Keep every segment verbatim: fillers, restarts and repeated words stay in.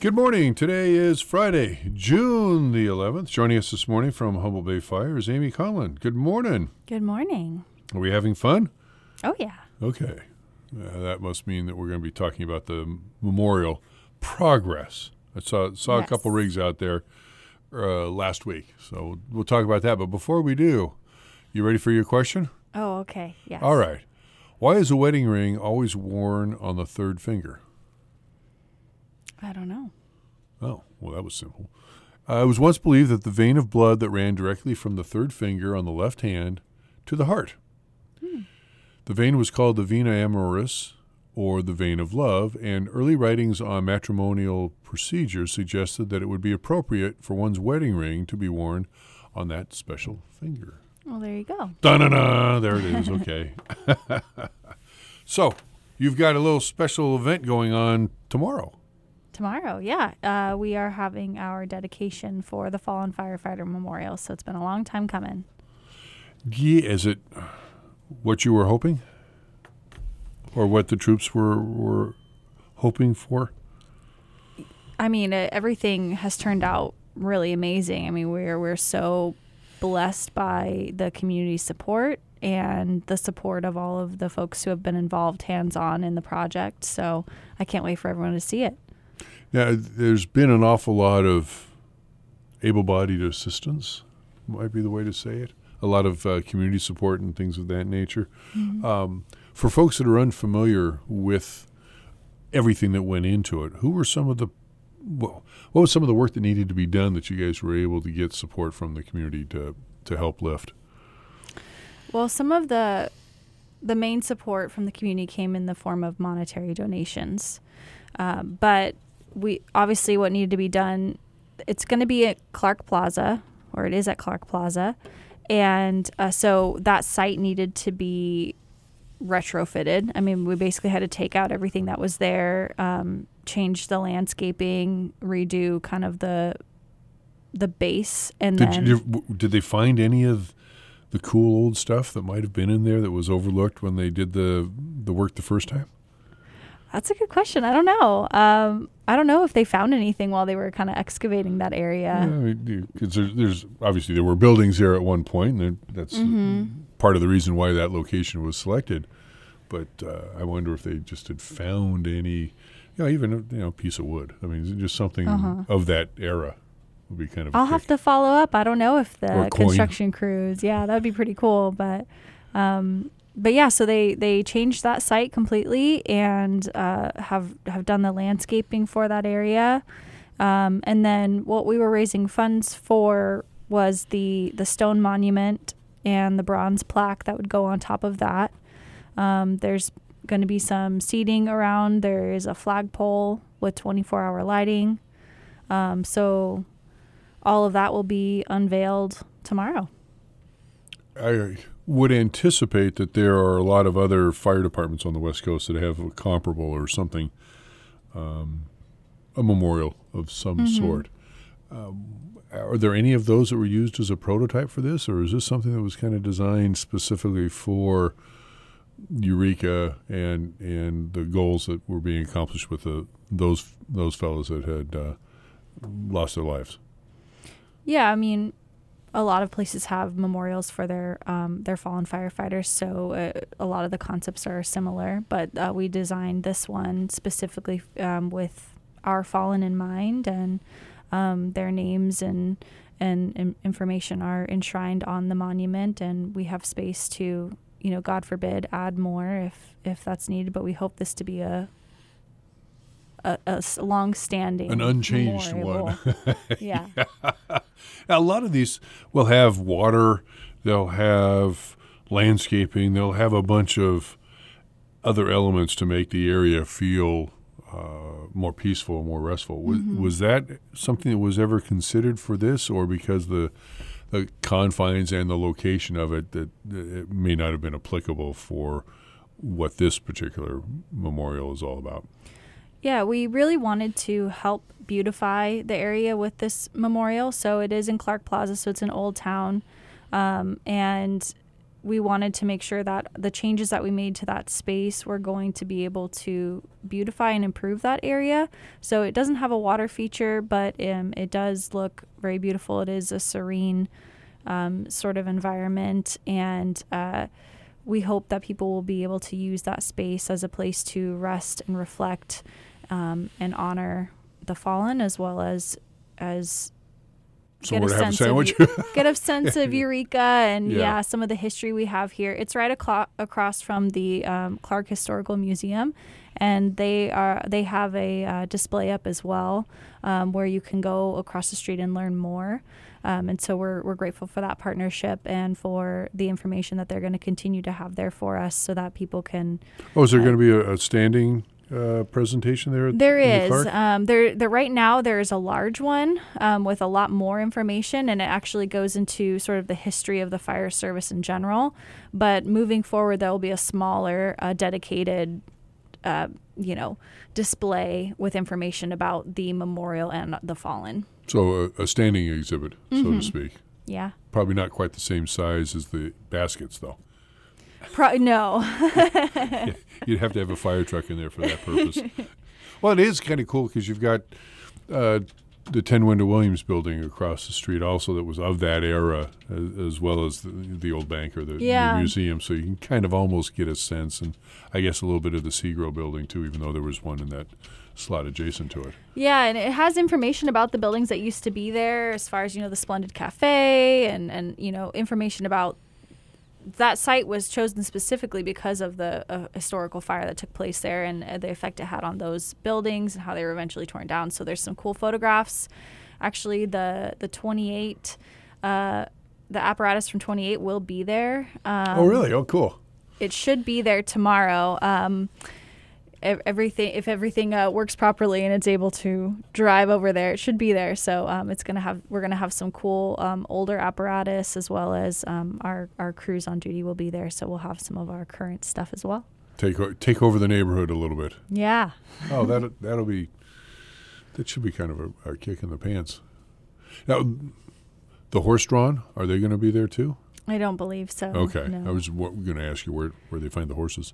Good morning. Today is Friday, June the eleventh. Joining us this morning from Humboldt Bay Fire is Amy Conlon. Good morning. Good morning. Are we having fun? Oh, yeah. Okay. Uh, that must mean that we're going to be talking about the memorial progress. I saw, saw Yes. a couple rigs out there uh, last week, so we'll talk about that. But before we do, you ready for your question? Oh, okay. Yes. All right. Why is a wedding ring always worn on the third finger? I don't know. Oh, well, that was simple. Uh, it was once believed that the vein of blood that ran directly from the third finger on the left hand to the heart. Hmm. The vein was called the vena amoris, or the vein of love, and early writings on matrimonial procedures suggested that it would be appropriate for one's wedding ring to be worn on that special finger. Well, there you go. Da-na-na! There it is. Okay. So, you've got a little special event going on tomorrow. Tomorrow, yeah. Uh, we are having our dedication for the Fallen Firefighter Memorial, so it's been a long time coming. Yeah, is it what you were hoping? Or what the troops were, were hoping for? I mean, uh, everything has turned out really amazing. I mean, we're we're so blessed by the community support and the support of all of the folks who have been involved hands-on in the project. So I can't wait for everyone to see it. Now, there's been an awful lot of able-bodied assistance, might be the way to say it. A lot of uh, community support and things of that nature. Mm-hmm. Um, for folks that are unfamiliar with everything that went into it, who were some of the, well, what was some of the work that needed to be done that you guys were able to get support from the community to, to help lift? Well, some of the the main support from the community came in the form of monetary donations, um, but we obviously what needed to be done. It's going to be at Clark Plaza, or it is at Clark Plaza, and uh, so that site needed to be retrofitted. I mean, we basically had to take out everything that was there, um, change the landscaping, redo kind of the the base, and Did, then you, did they find any of the cool old stuff that might have been in there that was overlooked when they did the the work the first time? That's a good question. I don't know. Um, I don't know if they found anything while they were kind of excavating that area. Because there's, there's obviously there were buildings there at one point, and that's Mm-hmm. part of the reason why that location was selected. But uh, I wonder if they just had found any, you know, even a you know, piece of wood. I mean, just something Uh-huh. of that era would be kind of. I'll a have kick. to follow up. I don't know if Or the a coin. construction crews. Yeah, that would be pretty cool. But, um, but yeah, so they, they changed that site completely and uh, have have done the landscaping for that area. Um, and then what we were raising funds for was the the stone monument and the bronze plaque that would go on top of that. Um, there's going to be some seating around. There is a flagpole with twenty-four hour lighting. Um, so all of that will be unveiled tomorrow. I would anticipate that there are a lot of other fire departments on the West Coast that have a comparable or something, um, a memorial of some Mm-hmm. sort. Um, are there any of those that were used as a prototype for this, or is this something that was kind of designed specifically for Eureka and and the goals that were being accomplished with the those those fellows that had uh, lost their lives? Yeah, I mean, a lot of places have memorials for their um, their fallen firefighters, so uh, a lot of the concepts are similar. But uh, we designed this one specifically um, with our fallen in mind, and um, their names and, and and information are enshrined on the monument, and we have space to, you know, God forbid, add more if if that's needed. But we hope this to be a a, a s- long-standing, An unchanged memorial. one. Yeah. Now, a lot of these will have water, they'll have landscaping, they'll have a bunch of other elements to make the area feel uh, more peaceful, more restful. Was, Mhm. was that something that was ever considered for this, or because the the confines and the location of it, that, that it may not have been applicable for what this particular memorial is all about? Yeah, we really wanted to help beautify the area with this memorial. So it is in Clark Plaza, so it's an old town. Um, and we wanted to make sure that the changes that we made to that space were going to be able to beautify and improve that area. So it doesn't have a water feature, but um, it does look very beautiful. It is a serene um, sort of environment, and uh, we hope that people will be able to use that space as a place to rest and reflect um, and honor the fallen, as well as as Somewhere to have a of sandwich. Eu- get a sense of Eureka and Yeah. yeah. some of the history we have here. It's right aclo- across from the um, Clark Historical Museum, and they are they have a uh, display up as well, um, where you can go across the street and learn more. Um, and so we're we're grateful for that partnership and for the information that they're going to continue to have there for us, so that people can. Oh, is there uh, going to be a, a standing uh, presentation there? At, There in the is. Clark? Um, there, there. Right now, there is a large one um, with a lot more information, and it actually goes into sort of the history of the fire service in general. But moving forward, there will be a smaller, uh, dedicated, uh, you know, display with information about the memorial and the fallen. So a, a standing exhibit, so Mm-hmm. to speak. Yeah. Probably not quite the same size as the baskets, though. Pro- no. You'd have to have a fire truck in there for that purpose. Well, it is kind of cool because you've got uh, the Ten Window Williams building across the street also that was of that era, as, as well as the, the old bank or the, Yeah. the museum. So you can kind of almost get a sense, and I guess a little bit of the Segro building too, even though there was one in that slot adjacent to it. Yeah, and it has information about the buildings that used to be there, as far as, you know, the Splendid Cafe and, and you know, information about that site was chosen specifically because of the uh, historical fire that took place there and uh, the effect it had on those buildings and how they were eventually torn down. So there's some cool photographs. Actually, the the twenty-eight, uh, the apparatus from twenty-eight will be there. Um, Oh, really? Oh, cool. It should be there tomorrow. Um, ev- everything, if everything uh, works properly and it's able to drive over there, it should be there. So um, it's gonna have, we're gonna have some cool um, older apparatus, as well as um, our our crews on duty will be there. So we'll have some of our current stuff as well. Take o- take over the neighborhood a little bit. Yeah. Oh, that that'll be that should be kind of a, a kick in the pants. Now, the horse-drawn, are they going to be there too? I don't believe so. Okay, No. I was going to ask you where where they find the horses.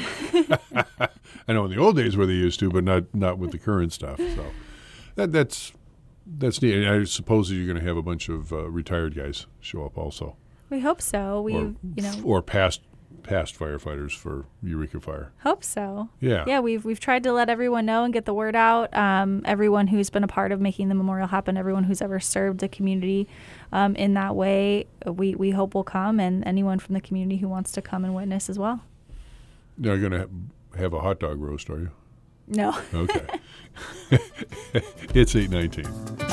I know in the old days where they used to, but not not with the current stuff. So that that's that's neat. And I suppose you're going to have a bunch of uh, retired guys show up also, We hope so. We, or you know, or past past firefighters for Eureka Fire. hope so. Yeah. Yeah, we've we've tried to let everyone know and get the word out. Um, everyone who's been a part of making the memorial happen, everyone who's ever served the community um, in that way, we, we hope will come, and anyone from the community who wants to come and witness as well. You're going to have, have a hot dog roast, are you? No. Okay. It's eight nineteen.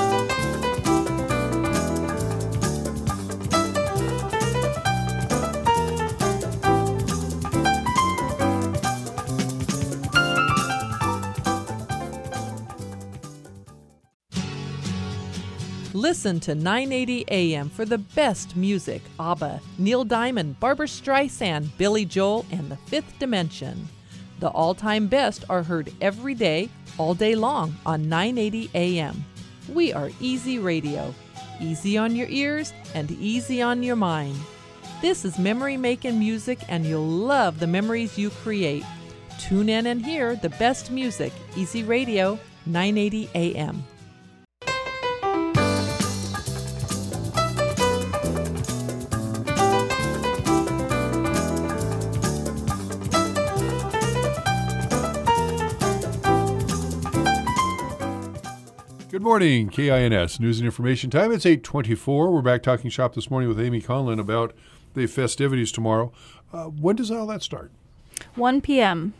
Listen to nine eighty A M for the best music. ABBA, Neil Diamond, Barbra Streisand, Billy Joel, and The Fifth Dimension. The all-time best are heard every day, all day long on nine eighty A M. We are Easy Radio. Easy on your ears and easy on your mind. This is memory-making music, and you'll love the memories you create. Tune in and hear the best music. Easy Radio, nine eighty A M. Good morning, K I N S News and Information Time. It's eight twenty-four. We're back talking shop this morning with Amy Conlon about the festivities tomorrow. Uh, when does all that start? one p.m.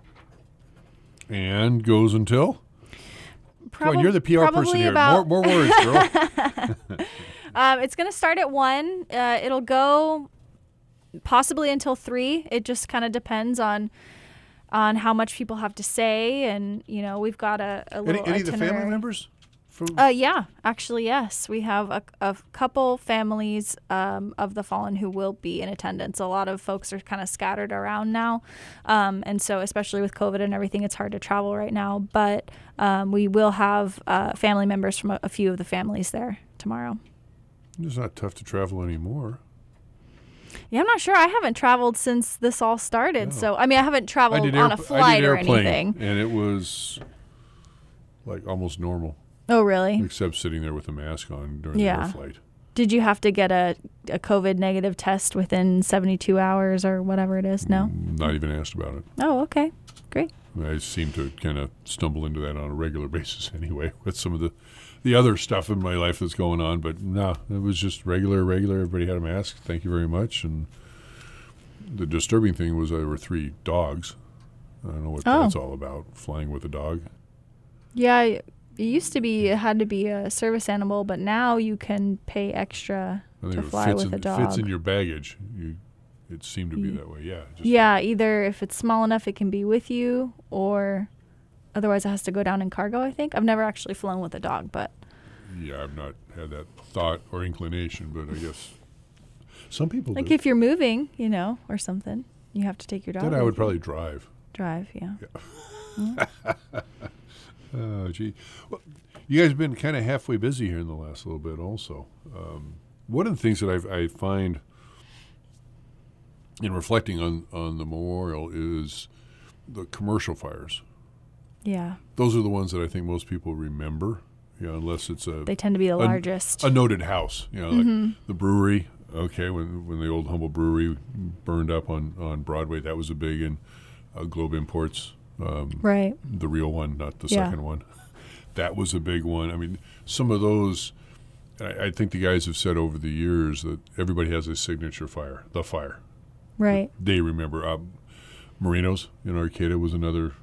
And goes until? Come on, Probab- you're the P R person probably here. about- More, more words, girl. Um, it's going to start at one. Uh, it'll go possibly until three. It just kind of depends on on how much people have to say, and you know, we've got a, a Any, little any of the family itinerary. members? From, Uh, yeah, actually, yes. We have a, a couple families um, of the fallen who will be in attendance. A lot of folks are kind of scattered around now. Um, and so, especially with COVID and everything, it's hard to travel right now. But um, we will have uh, family members from a, a few of the families there tomorrow. it's not tough to travel anymore. Yeah, I'm not sure. I haven't traveled since this all started. No. So, I mean, I haven't traveled I did on airp- a flight I did or airplane, anything. and it was like almost normal, Oh, really? except sitting there with a mask on during Yeah. the air flight. Did you have to get a, a COVID negative test within seventy-two hours or whatever it is? No? Mm, Not even asked about it. Oh, okay. Great. I seem to kind of stumble into that on a regular basis anyway with some of the, the other stuff in my life that's going on. But no, it was just regular, regular. Everybody had a mask. Thank you very much. And the disturbing thing was there were three dogs. I don't know what Oh. that's all about, flying with a dog. Yeah, it used to be, it had to be a service animal, but now you can pay extra I think to it fly fits with in, a dog. fits in your baggage. You, it seemed to be Ye- that way. Yeah. Just, Yeah, either if it's small enough, it can be with you, or otherwise it has to go down in cargo, I think. I've never actually flown with a dog, but Yeah, I've not had that thought or inclination, but I guess some people like do. if you're moving, you know, or something, you have to take your dog. Then I with would you. probably drive. drive, yeah. Oh, gee. Well, you guys have been kind of halfway busy here in the last little bit also. Um, one of the things that I've, I find in reflecting on, on the memorial is the commercial fires. Yeah. Those are the ones that I think most people remember, you know, unless it's a They tend to be the a- largest. a noted house, you know, like the brewery. Okay, when when the old Humble Brewery burned up on, on Broadway, that was a big, and uh, Globe Imports, um, Right. the real one, not the Yeah. second one. That was a big one. I mean, some of those, I, I think the guys have said over the years that everybody has a signature fire, the fire. Right. They remember. Um, Marino's in Arcata was another.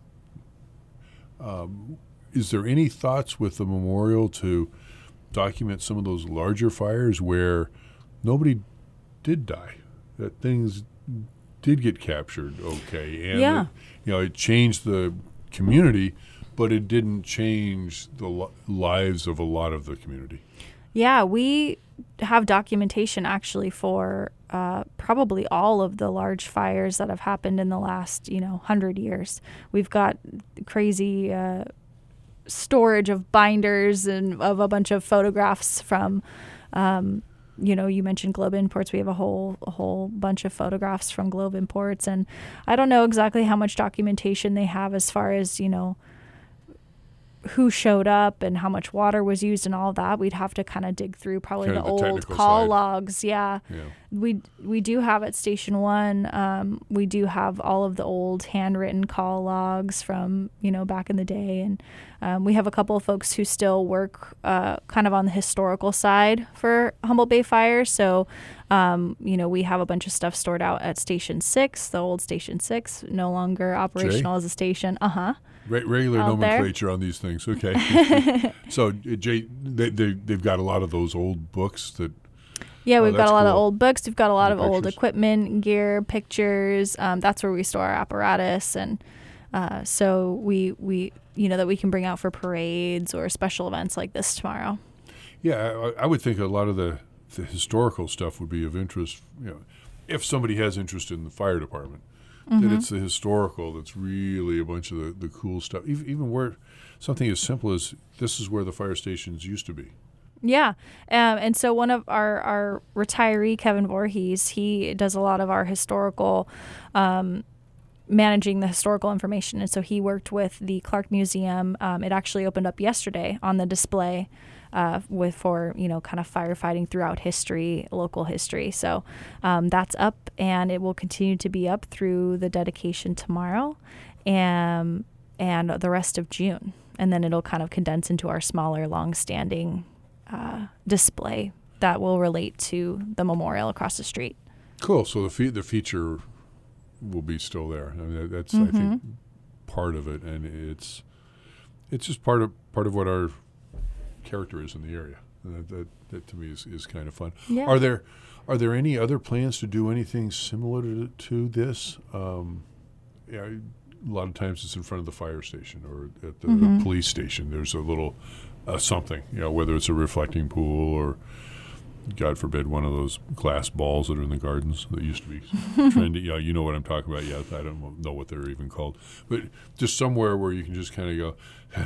Um, is there any thoughts with the memorial to document some of those larger fires where nobody did die, that things did get captured okay, and Yeah. that, you know, it changed the community, but it didn't change the li- lives of a lot of the community? Yeah, we have documentation actually for uh, probably all of the large fires that have happened in the last, you know, hundred years. We've got crazy uh, storage of binders and of a bunch of photographs from, um, you know, you mentioned Globe Imports. We have a whole a whole bunch of photographs from Globe Imports, and I don't know exactly how much documentation they have as far as, you know, who showed up and how much water was used and all of that. We'd have to kind of dig through probably Kind the of the old technical call side. logs. Yeah. Yeah. We we do have at Station One. Um, we do have all of the old handwritten call logs from, you know, back in the day, and um, we have a couple of folks who still work uh, kind of on the historical side for Humboldt Bay Fire. So, um, you know, we have a bunch of stuff stored out at Station Six, the old Station Six, no longer operational as a station. Uh huh. Re- regular Out there. nomenclature on these things. Okay. So, uh, Jay, they, they, they've got a lot of those old books that. Yeah, Oh, we've got that's a lot of cool. old books. We've got a lot And of old pictures. equipment, gear, pictures. Um, that's where we store our apparatus, and uh, so we we you know that we can bring out for parades or special events like this tomorrow. Yeah, I, I would think a lot of the, the historical stuff would be of interest, you know, if somebody has interest in the fire department. Mm-hmm. That it's the historical that's really a bunch of the, the cool stuff. Even, even where something as simple as this is where the fire stations used to be. Yeah, um, and so one of our, our retiree, Kevin Voorhees, he does a lot of our historical, um, managing the historical information. And so he worked with the Clark Museum. Um, it actually opened up yesterday on the display uh, with for, you know, kind of firefighting throughout history, local history. So um, that's up, and it will continue to be up through the dedication tomorrow and, and the rest of June. And then it'll kind of condense into our smaller, long-standing Uh, display that will relate to the memorial across the street. Cool. So the fe- the feature will be still there. I mean, that- that's Mm-hmm. I think part of it, and it's it's just part of part of what our character is in the area. And that, that, that to me is, is kind of fun. Yeah. Are there are there any other plans to do anything similar to, to this? Um, yeah, a lot of times it's in front of the fire station or at the Mm-hmm. police station. There's a little uh, something, you know, whether it's a reflecting pool or, God forbid, one of those glass balls that are in the gardens that used to be trendy. Yeah, you know what I'm talking about. Yeah, I don't know what they're even called, but just somewhere where you can just kind of go,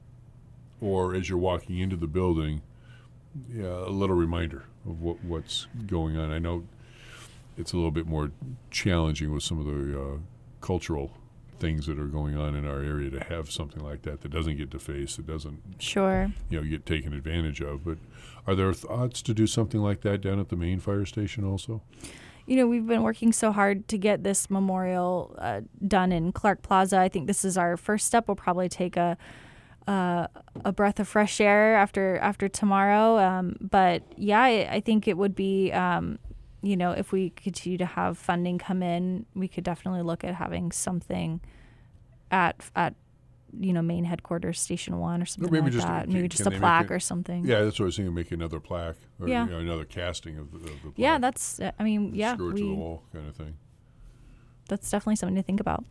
or as you're walking into the building, yeah, a little reminder of what, what's going on. I know it's a little bit more challenging with some of the uh, cultural things that are going on in our area to have something like that that doesn't get defaced, that doesn't Sure. you know get taken advantage of. But are there thoughts to do something like that down at the main fire station also? You know, we've been working so hard to get this memorial uh, done in Clark Plaza. I think this is our first step. We'll probably take a uh, a breath of fresh air after after tomorrow. Um, but yeah, I, I think it would be, um, you know, if we continue to have funding come in, we could definitely look at having something at at you know main headquarters, Station One, or something maybe like just a- that. can- Maybe just can a they make plaque it- or something. Yeah, that's what I was thinking. Make another plaque or Yeah. you know, another casting of the, of the plaque. Yeah, that's. uh, I mean, yeah, Screw it to the we. wall kind of thing. That's definitely something to think about.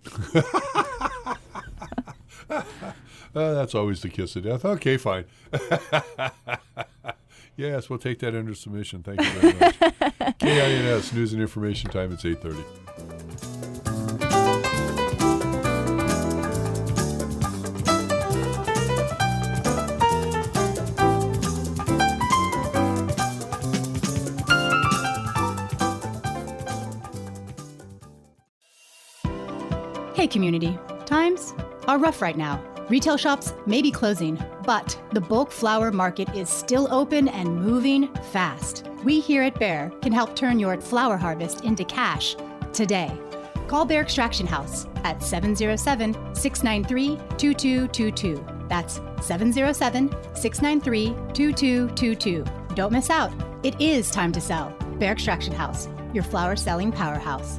Uh, that's always the kiss of death. Okay, fine. Yes, we'll take that under submission. Thank you very much. K I N S, News and Information Time. It's eight thirty. Hey community, times are rough right now. Retail shops may be closing, but the bulk flower market is still open and moving fast. We here at Bear can help turn your flower harvest into cash today. Call Bear Extraction House at seven oh seven, six nine three, two two two two. That's seven oh seven, six nine three, two two two two. Don't miss out. It is time to sell. Bear Extraction House, your flower selling powerhouse.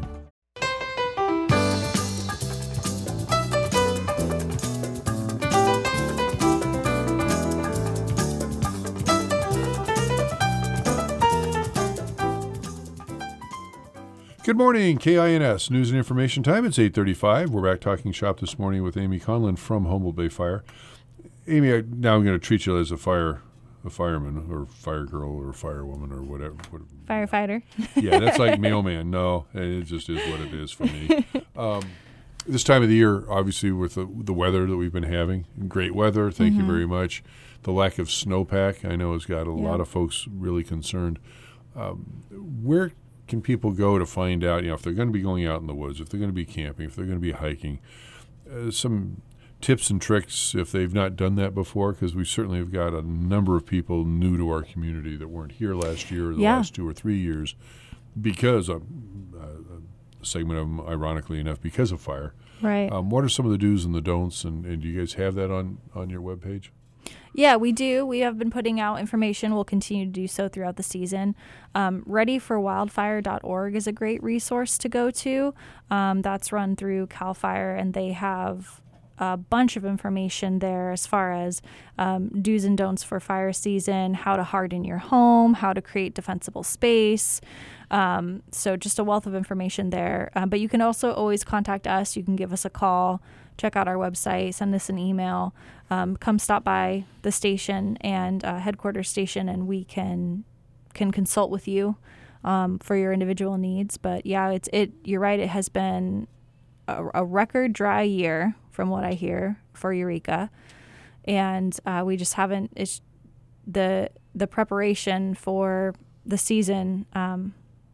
Good morning, K I N S, News and Information Time. It's eight thirty-five. We're back talking shop this morning with Amy Conlon from Humboldt Bay Fire. Amy, I, now I'm going to treat you as a fire, a fireman or fire girl or firewoman or whatever. What, Firefighter. yeah, that's like mailman. No, it just is what it is for me. Um, this time of the year, obviously, with the, the weather that we've been having, great weather, thank Mm-hmm. you very much. The lack of snowpack, I know, has got a Yeah. lot of folks really concerned. Um, where can people go to find out, you know, if they're going to be going out in the woods, if they're going to be camping, if they're going to be hiking, uh, some tips and tricks if they've not done that before? Because we certainly have got a number of people new to our community that weren't here last year or the Yeah. last two or three years because of, uh, a segment of them, ironically enough, because of fire. Right. Um, what are some of the do's and the don'ts, and, and do you guys have that on, on your webpage? Yeah, we do. We have been putting out information. We'll continue to do so throughout the season. Um, ready for wildfire dot org is a great resource to go to. Um, that's run through CAL FIRE, and they have a bunch of information there as far as um, do's and don'ts for fire season, how to harden your home, how to create defensible space. Um, so just a wealth of information there. Um, but you can also always contact us. You can give us a call, check out our website, send us an email, um, come stop by the station and uh, headquarters station, and we can can consult with you um, for your individual needs. But yeah, it's it. You're right. It has been a, a record dry year, from what I hear, for Eureka, and uh, we just haven't. It's the the preparation for the season. Um,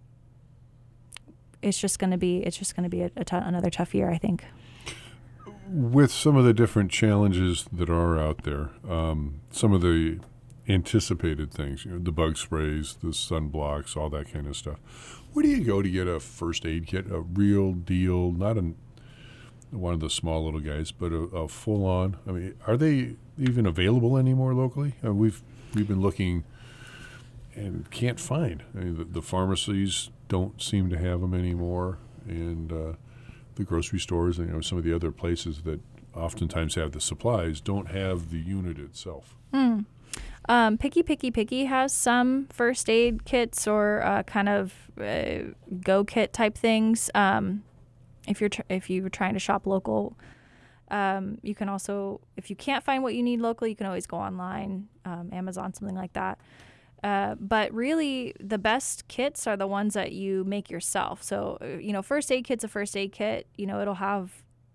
it's just going to be. It's just going to be a, a t- another tough year, I think. With some of the different challenges that are out there, um, some of the anticipated things, you know, the bug sprays, the sunblocks, all that kind of stuff. Where do you go to get a first aid kit, a real deal, not a, one of the small little guys, but a, a full-on? I mean, are they even available anymore locally? Uh, we've we've been looking and can't find. I mean, the, the pharmacies don't seem to have them anymore, and uh, the grocery stores and you know some of the other places that oftentimes have the supplies don't have the unit itself. Mm. Um, Picky Picky Picky has some first aid kits or uh, kind of uh, go kit type things. Um, if you're tr- if you're trying to shop local, um, you can also, if you can't find what you need locally, you can always go online, um, Amazon, something like that. Uh, but really, the best kits are the ones that you make yourself. So, uh, you know, first aid kit's a first aid kit. You know, it'll have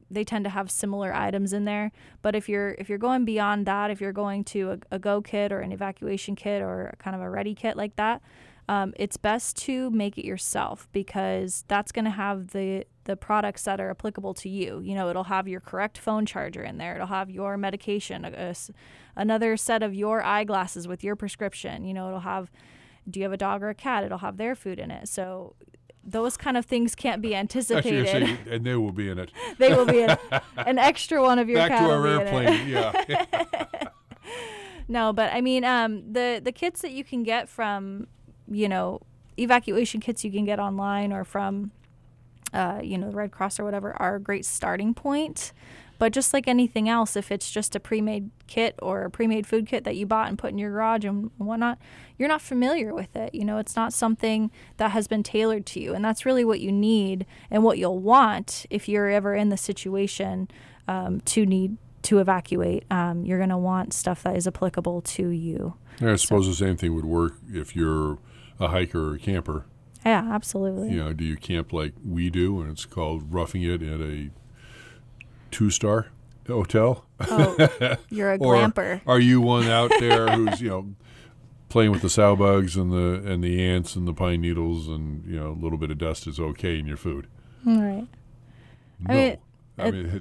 they tend to have similar items in there. But if you're if you're going beyond that, if you're going to a, a go kit or an evacuation kit or kind of a ready kit like that, um, it's best to make it yourself, because that's going to have the the products that are applicable to you. You know, it'll have your correct phone charger in there. It'll have your medication, a, a, another set of your eyeglasses with your prescription. You know, it'll have, do you have a dog or a cat? It'll have their food in it. So those kind of things can't be anticipated. Actually, say, and they will be in it. They will be in it. An extra one of your Back cat to will our be in airplane, it. yeah. No, but I mean, um, the, the kits that you can get from, you know, evacuation kits you can get online or from, uh, you know, the Red Cross or whatever, are a great starting point. But just like anything else, if it's just a pre-made kit or a pre-made food kit that you bought and put in your garage and whatnot, you're not familiar with it. You know, it's not something that has been tailored to you. And that's really what you need and what you'll want if you're ever in the situation um, to need to evacuate. Um, you're going to want stuff that is applicable to you. I suppose So- the same thing would work if you're a hiker or a camper. Yeah, absolutely. You know, do you camp like we do, and it's called roughing it at a two-star hotel? Oh, you're a Or glamper. are you one out there who's, you know, playing with the sow bugs and the and the ants and the pine needles, and, you know, a little bit of dust is okay in your food? All right. No. mean, I mean,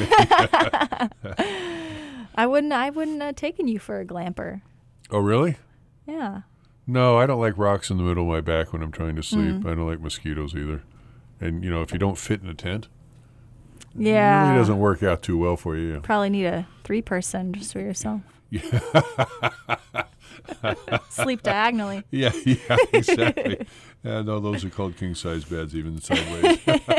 I wouldn't. I wouldn't have taken you for a glamper. oh, really? Yeah. No, I don't like rocks in the middle of my back when I'm trying to sleep. Mm. I don't like mosquitoes either. And, you know, if you don't fit in a tent, Yeah. it really doesn't work out too well for you. Probably need a three-person just for yourself. Sleep diagonally. Yeah, yeah, exactly. Yeah, no, those are called king-size beds, even sideways.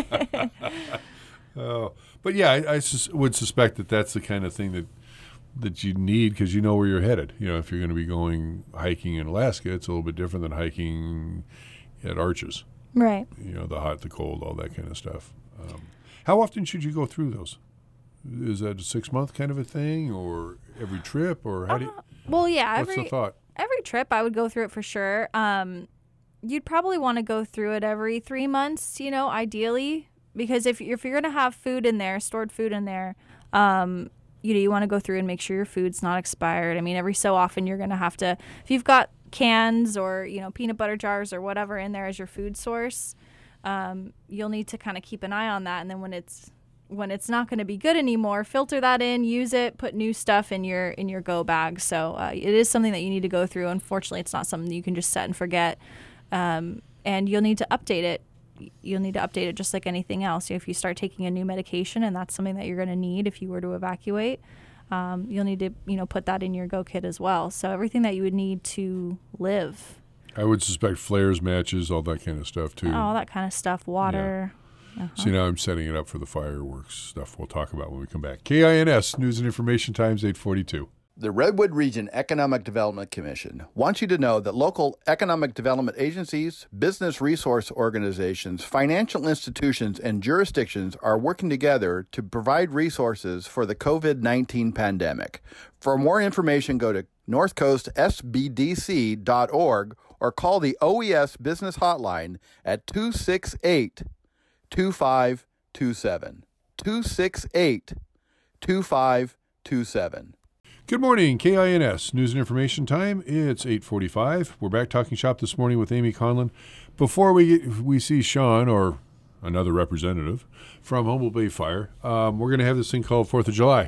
Oh, but yeah, I, I sus- would suspect that that's the kind of thing that that you need, because you know where you're headed. You know, if you're going to be going hiking in Alaska, it's a little bit different than hiking at Arches. Right. You know, the hot, the cold, all that kind of stuff. Um, how often should you go through those? Is that a six-month kind of a thing, or every trip, or how do you, Well, yeah. what's Every the thought? every trip, I would go through it for sure. Um, you'd probably want to go through it every three months. You know, ideally, because if if you're going to have food in there, stored food in there, um, you know, you want to go through and make sure your food's not expired. I mean, every so often you're going to have to, if you've got cans or, you know, peanut butter jars or whatever in there as your food source, um, you'll need to kind of keep an eye on that. And then when it's when it's not going to be good anymore, filter that in, use it, put new stuff in your in your go bag. So uh, it is something that you need to go through. Unfortunately, it's not something that you can just set and forget. Um, and you'll need to update it. You'll need to update it just like anything else. If you start taking a new medication and that's something that you're going to need if you were to evacuate, um, you'll need to, you know, put that in your go kit as well. So everything that you would need to live. I would suspect flares, matches, all that kind of stuff, too. All that kind of stuff, water. Uh-huh. See, now I'm setting it up for the fireworks stuff we'll talk about when we come back. K I N S, News and Information Times, eight forty-two. The Redwood Region Economic Development Commission wants you to know that local economic development agencies, business resource organizations, financial institutions, and jurisdictions are working together to provide resources for the covid nineteen pandemic. For more information, go to north coast s b d c dot org or call the O E S Business Hotline at two six eight, two five two seven. two six eight, two five two seven. Good morning, K I N S, News and Information Time. It's eight forty-five. We're back talking shop this morning with Amy Conlon. Before we get, we see Sean, or another representative, from Humboldt Bay Fire, um, we're going to have this thing called fourth of July.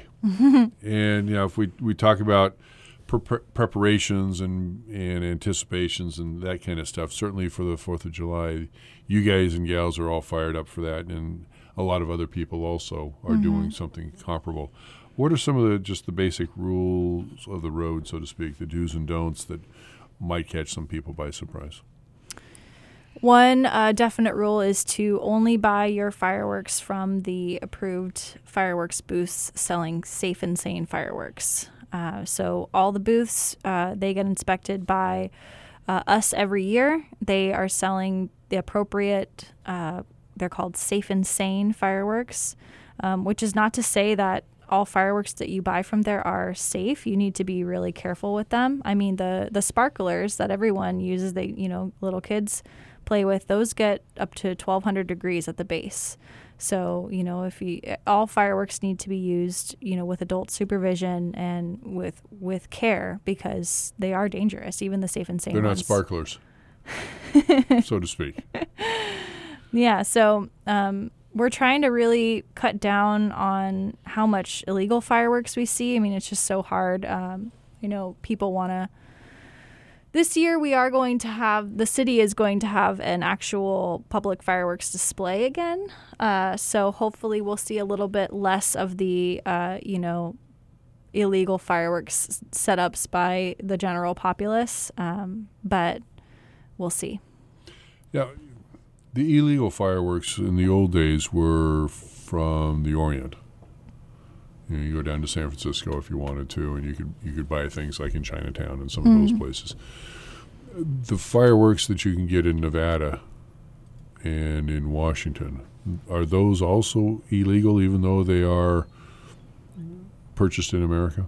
And, you know, if we, we talk about pre- preparations and, and anticipations and that kind of stuff, certainly for the fourth of July, you guys and gals are all fired up for that, and a lot of other people also are mm-hmm. doing something comparable. What are some of the just the basic rules of the road, so to speak, the do's and don'ts that might catch some people by surprise? One uh, definite rule is to only buy your fireworks from the approved fireworks booths selling safe and sane fireworks. Uh, so all the booths, uh, they get inspected by uh, us every year. They are selling the appropriate, uh, they're called safe and sane fireworks, um, which is not to say that all fireworks that you buy from there are safe. You need to be really careful with them. I mean, the the sparklers that everyone uses, they, you know, little kids play with, those get up to twelve hundred degrees at the base. So, you know, if you, all fireworks need to be used, you know, with adult supervision and with with care, because they are dangerous, even the safe and sane They're not ones. sparklers, so to speak. Yeah, so um, we're trying to really cut down on how much illegal fireworks we see. I mean, it's just so hard. Um, you know, people want to... This year we are going to have, the city is going to have an actual public fireworks display again. Uh, so hopefully we'll see a little bit less of the, uh, you know, illegal fireworks setups by the general populace. Um, but we'll see. Yeah, the illegal fireworks in the old days were from the Orient. You know, you go down to San Francisco if you wanted to, and you could you could buy things like in Chinatown and some Mm-hmm. of those places. The fireworks that you can get in Nevada and in Washington, are those also illegal, even though they are purchased in America?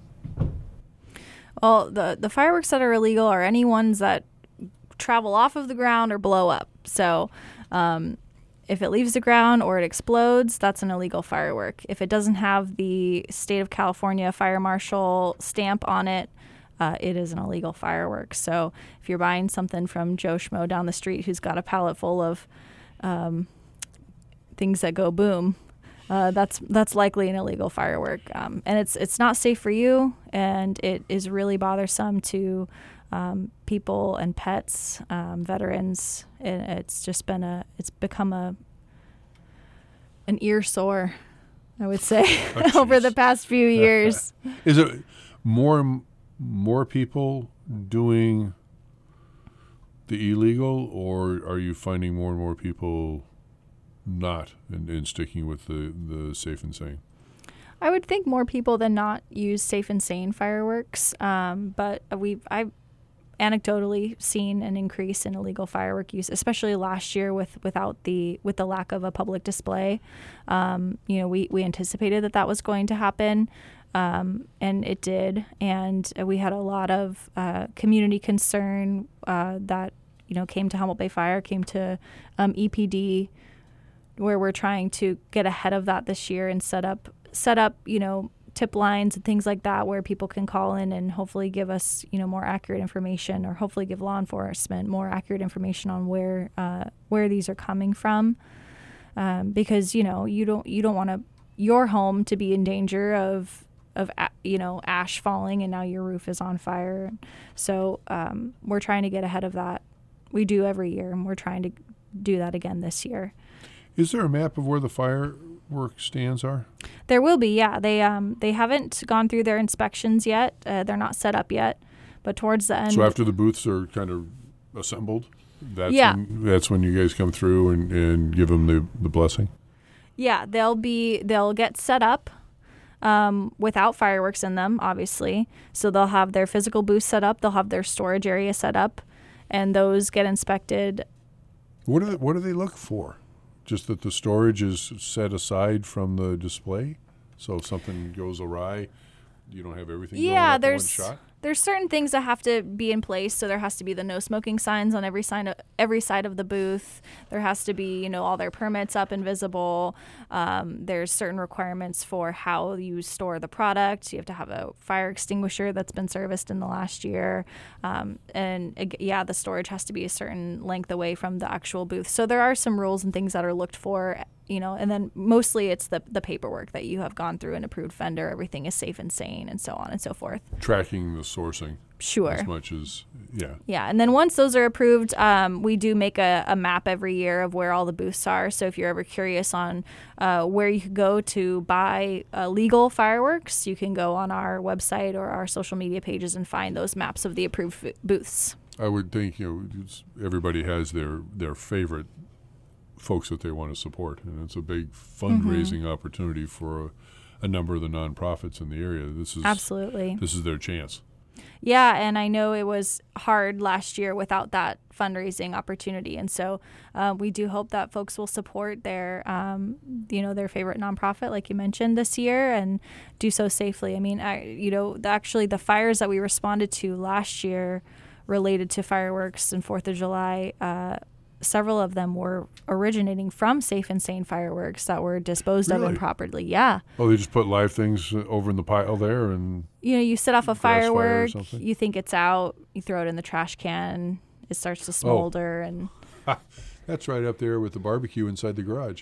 Well, the, the fireworks that are illegal are any ones that travel off of the ground or blow up. So um, if it leaves the ground or it explodes, that's an illegal firework. If it doesn't have the state of California fire marshal stamp on it, uh, it is an illegal firework. So if you're buying something from Joe Schmo down the street who's got a pallet full of um, things that go boom, uh, that's that's likely an illegal firework. Um, and it's it's not safe for you, and it is really bothersome to um, people and pets, um, veterans. And it's just been a it's become a an ear sore, I would say, Oh, over the jeez. past few years. Is it more more people doing the illegal, or are you finding more and more people not and, and sticking with the, the safe and sane? I would think more people than not use safe and sane fireworks, um, but we've I've anecdotally seen an increase in illegal firework use, especially last year with without the with the lack of a public display. Um, you know, we we anticipated that that was going to happen, um, and it did, and we had a lot of uh, community concern uh, that you know came to Humboldt Bay Fire, came to um, E P D, where we're trying to get ahead of that this year and set up set up you know tip lines and things like that where people can call in and hopefully give us you know more accurate information, or hopefully give law enforcement more accurate information on where uh, where these are coming from, um, because you know you don't you don't want to your home to be in danger of of you know ash falling and now your roof is on fire. So um, we're trying to get ahead of that. We do every year, and we're trying to do that again this year. Is there a map of where the firework stands are? There will be, yeah. They um they haven't gone through their inspections yet. Uh, they're not set up yet, but towards the end. So after the booths are kind of assembled, that's Yeah. when, that's when you guys come through and, and give them the, the blessing? Yeah, they'll be they'll get set up um, without fireworks in them, obviously. So they'll have their physical booth set up. They'll have their storage area set up, and those get inspected. What do they, what do they look for? Just that the storage is set aside from the display, so if something goes awry, you don't have everything going Yeah, up in one there's shot? there's certain things that have to be in place. So there has to be the no smoking signs on every sign of, every side of the booth. There has to be, you know, all their permits up and visible. Um, there's certain requirements for how you store the product. You have to have a fire extinguisher that's been serviced in the last year. Um, and uh, yeah, the storage has to be a certain length away from the actual booth. So there are some rules and things that are looked for, you know, and then mostly it's the, the paperwork that you have gone through an approved vendor. Everything is safe and sane and so on and so forth. Tracking the sourcing Sure. as much as, yeah. Yeah, and then once those are approved, um, we do make a, a map every year of where all the booths are. So if you're ever curious on uh, where you could go to buy uh, legal fireworks, you can go on our website or our social media pages and find those maps of the approved f- booths. I would think, you know, it's, everybody has their, their favorite folks that they want to support, and it's a big fundraising Mm-hmm. opportunity for a, a number of the nonprofits in the area. This is Absolutely. This is their chance. Yeah, and I know it was hard last year without that fundraising opportunity, and so uh, we do hope that folks will support their, um, you know, their favorite nonprofit, like you mentioned, this year, and do so safely. I mean, I, you know, the, actually the fires that we responded to last year related to fireworks and Fourth of July, uh, several of them were originating from Safe and Sane fireworks that were disposed of Really? improperly. Yeah. Oh, they just put live things uh, over in the pile there, and You know, you set off a Grass fire or firework, something? you think it's out, you throw it in the trash can, it starts to smolder, and that's right up there with the barbecue inside the garage.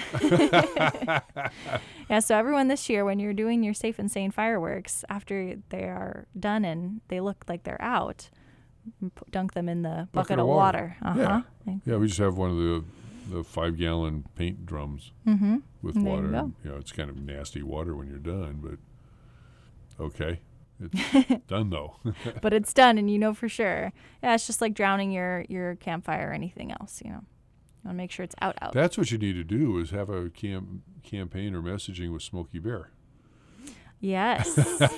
yeah. So everyone this year, when you're doing your Safe and Sane fireworks, after they are done and they look like they're out, p- dunk them in the bucket, of water. Uh-huh. Yeah. Yeah, we just have one of the the five gallon paint drums Mm-hmm. with There you water. go. And, you know, it's kind of nasty water when you're done, but okay, it's done though. But it's done, and you know for sure. Yeah, it's just like drowning your your campfire or anything else. You know, you want to make sure it's out out. That's what you need to do is have a cam- campaign or messaging with Smokey Bear Yes.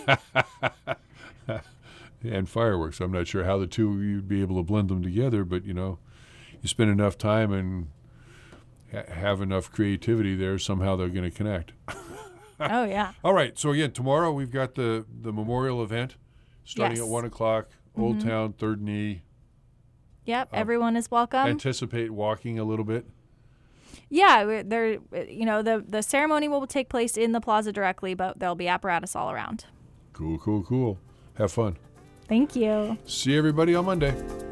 and fireworks. I'm not sure how the two you'd be able to blend them together, but you know, you spend enough time and ha- have enough creativity there, somehow they're going to connect. Oh yeah. All right. So again, tomorrow we've got the, the memorial event starting Yes. at one o'clock. Old Town, Third Knee. Yep. Everyone is welcome. Anticipate walking a little bit. Yeah, we- there. You know, the the ceremony will take place in the plaza directly, but there'll be apparatus all around. Cool, cool, cool. Have fun. Thank you. See everybody on Monday.